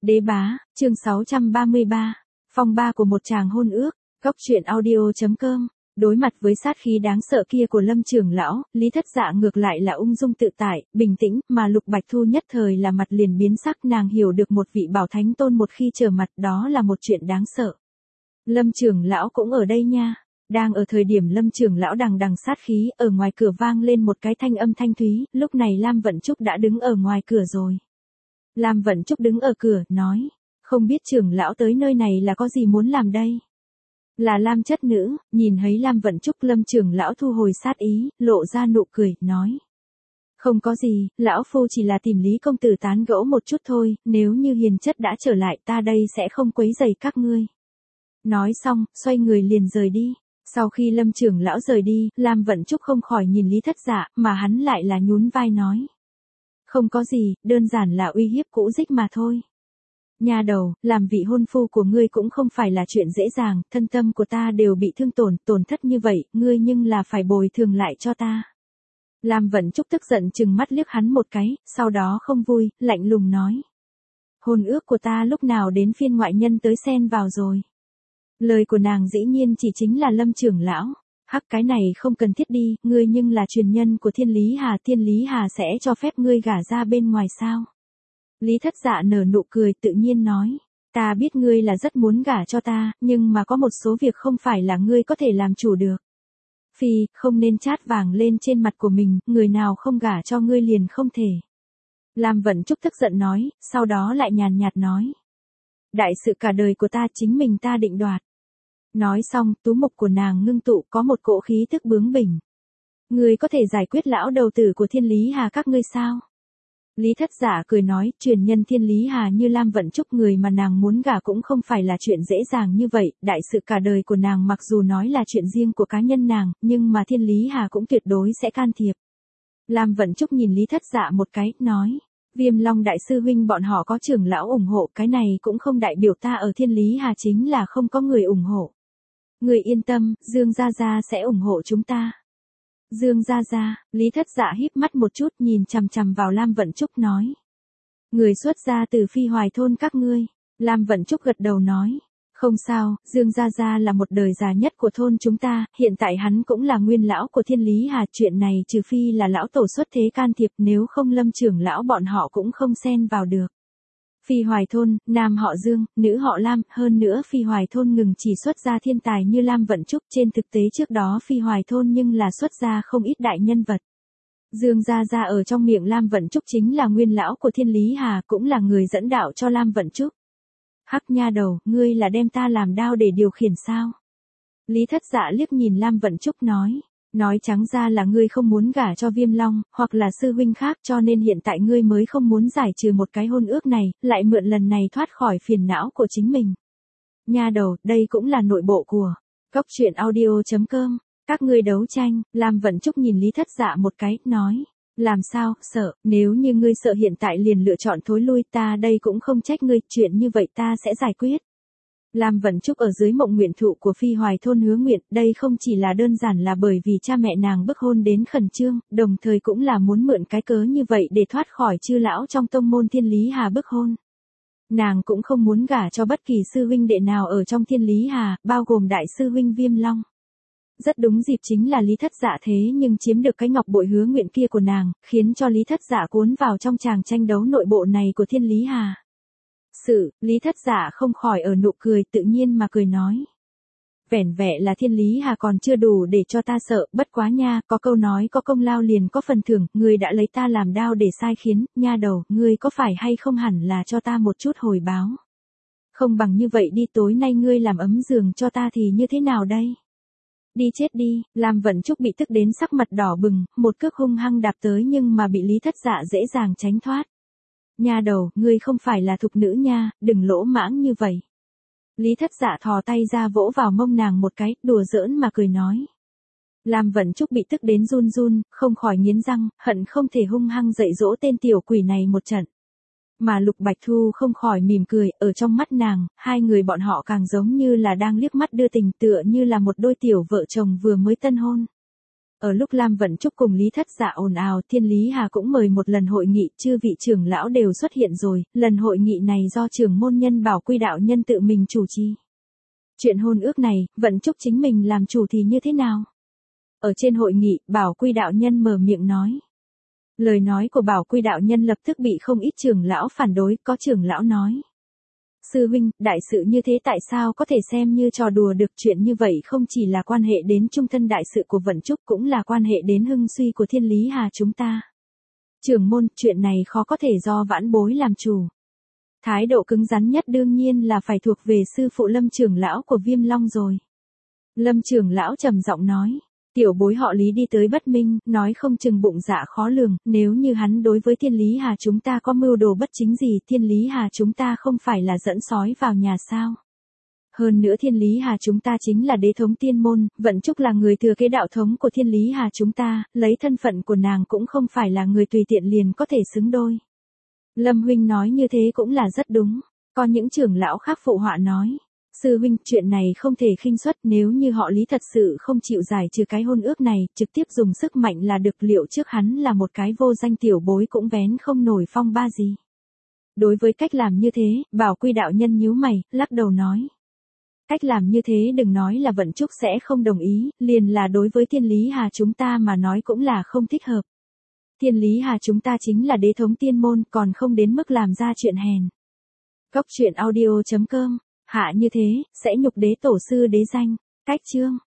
Đế bá, chương 633, phong ba của một chàng hôn ước, góc truyện audio.com. Đối mặt với sát khí đáng sợ kia của Lâm trưởng lão, Lý Thất Dạ ngược lại là ung dung tự tại, bình tĩnh, mà Lục Bạch Thu nhất thời là mặt liền biến sắc, nàng hiểu được một vị bảo thánh tôn một khi trở mặt đó là một chuyện đáng sợ. Lâm trưởng lão cũng ở đây nha. Đang ở thời điểm Lâm trưởng lão đằng đằng sát khí, ở ngoài cửa vang lên một cái thanh âm thanh thúy, lúc này Lam Vận Trúc đã đứng ở ngoài cửa rồi. Lam Vận Trúc đứng ở cửa, nói, không biết trưởng lão tới nơi này là có gì muốn làm đây? Là Lam chất nữ, nhìn thấy Lam Vận Trúc, Lâm trưởng lão thu hồi sát ý, lộ ra nụ cười, nói. Không có gì, lão phu chỉ là tìm Lý công tử tán gẫu một chút thôi, nếu như hiền chất đã trở lại ta đây sẽ không quấy rầy các ngươi. Nói xong, xoay người liền rời đi. Sau khi Lâm trưởng lão rời đi, Lam Vận Trúc không khỏi nhìn Lý Thất Dạ, mà hắn lại là nhún vai nói. Không có gì, đơn giản là uy hiếp cũ dích mà thôi. Nha đầu, làm vị hôn phu của ngươi cũng không phải là chuyện dễ dàng, thân tâm của ta đều bị thương tổn thất như vậy, ngươi nhưng là phải bồi thường lại cho ta. Lam Vận Trúc tức giận chừng mắt liếc hắn một cái, sau đó không vui, lạnh lùng nói. Hôn ước của ta lúc nào đến phiên ngoại nhân tới xen vào rồi. Lời của nàng dĩ nhiên chỉ chính là Lâm trưởng lão. Hắc, cái này không cần thiết đi, ngươi nhưng là truyền nhân của Thiên Lý Hà sẽ cho phép ngươi gả ra bên ngoài sao? Lý Thất Dạ nở nụ cười tự nhiên nói, ta biết ngươi là rất muốn gả cho ta, nhưng mà có một số việc không phải là ngươi có thể làm chủ được. Phi, không nên chát vàng lên trên mặt của mình, người nào không gả cho ngươi liền không thể. Lam Vận Trúc tức giận nói, sau đó lại nhàn nhạt nói. Đại sự cả đời của ta chính mình ta định đoạt. Nói xong, tú mục của nàng ngưng tụ có một cỗ khí tức bướng bỉnh. Ngươi có thể giải quyết lão đầu tử của Thiên Lý Hà các ngươi sao? Lý Thất Dạ cười nói, truyền nhân Thiên Lý Hà như Lam Vận Trúc, người mà nàng muốn gả cũng không phải là chuyện dễ dàng như vậy, đại sự cả đời của nàng mặc dù nói là chuyện riêng của cá nhân nàng, nhưng mà Thiên Lý Hà cũng tuyệt đối sẽ can thiệp. Lam Vận Trúc nhìn Lý Thất Dạ một cái, nói, Viêm Long đại sư huynh bọn họ có trưởng lão ủng hộ, cái này cũng không đại biểu ta ở Thiên Lý Hà chính là không có người ủng hộ. Người yên tâm, Dương Gia Gia sẽ ủng hộ chúng ta. Dương Gia Gia, Lý Thất Dạ híp mắt một chút nhìn chằm chằm vào Lam Vận Trúc nói. Người xuất gia từ Phi Hoài thôn các ngươi. Lam Vận Trúc gật đầu nói. Không sao, Dương Gia Gia là một đời già nhất của thôn chúng ta, hiện tại hắn cũng là nguyên lão của Thiên Lý Hà, chuyện này trừ phi là lão tổ xuất thế can thiệp, nếu không Lâm trưởng lão bọn họ cũng không xen vào được. Phi Hoài thôn, nam họ Dương, nữ họ Lam, hơn nữa Phi Hoài thôn ngừng chỉ xuất gia thiên tài như Lam Vận Trúc, trên thực tế trước đó Phi Hoài thôn nhưng là xuất gia không ít đại nhân vật. Dương Gia Gia ở trong miệng Lam Vận Trúc chính là nguyên lão của Thiên Lý Hà, cũng là người dẫn đạo cho Lam Vận Trúc. Hắc nha đầu, ngươi là đem ta làm đao để điều khiển sao? Lý Thất Dạ liếc nhìn Lam Vận Trúc nói. Nói trắng ra là ngươi không muốn gả cho Viêm Long, hoặc là sư huynh khác, cho nên hiện tại ngươi mới không muốn giải trừ một cái hôn ước này, lại mượn lần này thoát khỏi phiền não của chính mình. Nha đầu, đây cũng là nội bộ của góc truyện audio.com. Các ngươi đấu tranh, Lam Vận Trúc nhìn Lý Thất Dạ một cái, nói. Làm sao, sợ, nếu như ngươi sợ hiện tại liền lựa chọn thối lui, ta đây cũng không trách ngươi, chuyện như vậy ta sẽ giải quyết. Lam Vận Trúc ở dưới mộng nguyện thụ của Phi Hoài thôn hứa nguyện, đây không chỉ là đơn giản là bởi vì cha mẹ nàng bức hôn đến khẩn trương, đồng thời cũng là muốn mượn cái cớ như vậy để thoát khỏi chư lão trong tông môn Thiên Lý Hà bức hôn. Nàng cũng không muốn gả cho bất kỳ sư huynh đệ nào ở trong Thiên Lý Hà, bao gồm đại sư huynh Viêm Long. Rất đúng dịp chính là Lý Thất Dạ thế nhưng chiếm được cái ngọc bội hứa nguyện kia của nàng, khiến cho Lý Thất Dạ cuốn vào trong tràng tranh đấu nội bộ này của Thiên Lý Hà. Lý Thất Dạ không khỏi ở nụ cười tự nhiên mà cười nói. Vẻn vẹn là Thiên Lý Hà còn chưa đủ để cho ta sợ, bất quá nha, có câu nói có công lao liền có phần thưởng, ngươi đã lấy ta làm đao để sai khiến, nha đầu, ngươi có phải hay không hẳn là cho ta một chút hồi báo. Không bằng như vậy đi, tối nay ngươi làm ấm giường cho ta thì như thế nào đây? Đi chết đi, Lam Vận Trúc bị tức đến sắc mặt đỏ bừng, một cước hung hăng đạp tới nhưng mà bị Lý Thất Dạ dễ dàng tránh thoát. Nha đầu, ngươi không phải là thục nữ nha, đừng lỗ mãng như vậy. Lý Thất Dạ thò tay ra vỗ vào mông nàng một cái, đùa giỡn mà cười nói. Lam Vận Trúc bị tức đến run run, không khỏi nghiến răng, hận không thể hung hăng dạy dỗ tên tiểu quỷ này một trận. Mà Lục Bạch Thu không khỏi mỉm cười, ở trong mắt nàng, hai người bọn họ càng giống như là đang liếc mắt đưa tình, tựa như là một đôi tiểu vợ chồng vừa mới tân hôn. Ở lúc Lam Vận Trúc cùng Lý Thất Dạ ồn ào, Thiên Lý Hà cũng mời một lần hội nghị, chư vị trưởng lão đều xuất hiện rồi, lần hội nghị này do trưởng môn nhân Bảo Quy đạo nhân tự mình chủ trì. Chuyện hôn ước này, Vận Trúc chính mình làm chủ thì như thế nào? Ở trên hội nghị, Bảo Quy đạo nhân mở miệng nói. Lời nói của Bảo Quy đạo nhân lập tức bị không ít trưởng lão phản đối, có trưởng lão nói. Sư huynh, đại sự như thế tại sao có thể xem như trò đùa được, chuyện như vậy không chỉ là quan hệ đến trung thân đại sự của Vận Trúc cũng là quan hệ đến hưng suy của Thiên Lý Hà chúng ta. Trưởng môn, chuyện này khó có thể do vãn bối làm chủ. Thái độ cứng rắn nhất đương nhiên là phải thuộc về sư phụ Lâm trưởng lão của Viêm Long rồi. Lâm trưởng lão trầm giọng nói. Tiểu bối họ Lý đi tới bất minh, nói không chừng bụng dạ khó lường, nếu như hắn đối với Thiên Lý Hà chúng ta có mưu đồ bất chính gì, Thiên Lý Hà chúng ta không phải là dẫn sói vào nhà sao. Hơn nữa Thiên Lý Hà chúng ta chính là đế thống tiên môn, Vận Trúc là người thừa kế đạo thống của Thiên Lý Hà chúng ta, lấy thân phận của nàng cũng không phải là người tùy tiện liền có thể xứng đôi. Lâm huynh nói như thế cũng là rất đúng, có những trưởng lão khác phụ họa nói. Sư huynh, chuyện này không thể khinh suất, nếu như họ Lý thật sự không chịu giải trừ cái hôn ước này, trực tiếp dùng sức mạnh là được, liệu trước hắn là một cái vô danh tiểu bối cũng vén không nổi phong ba gì. Đối với cách làm như thế, Bảo Quy đạo nhân nhíu mày, lắc đầu nói. Cách làm như thế đừng nói là Vận Trúc sẽ không đồng ý, liền là đối với Thiên Lý Hà chúng ta mà nói cũng là không thích hợp. Thiên Lý Hà chúng ta chính là đế thống tiên môn, còn không đến mức làm ra chuyện hèn. Cốc truyện audio.com. Hạ như thế, sẽ nhục đế tổ sư đế danh. Cách chương.